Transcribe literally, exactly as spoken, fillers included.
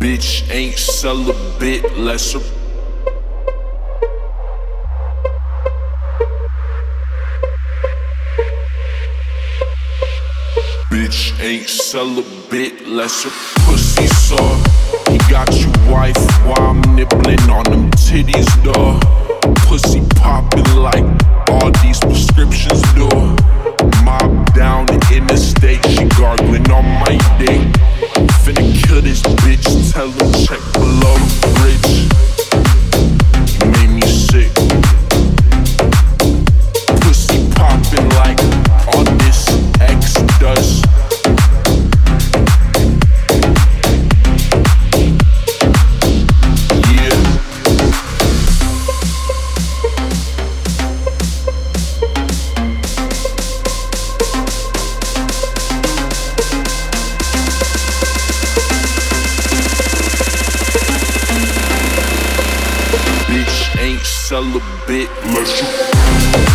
Bitch ain't celibate, lesser. Bitch ain't celibate, lesser. Pussy sore, he got you wife while I'm nibbling on them titties, dawg. Pussy popping like all these prescriptions do. Mob down the interstate, she gargling on my dick. Finna kill this bitch, tell him check below the bridge. You made me sick. Pussy popping like all this X does. Bitch ain't celibate, let's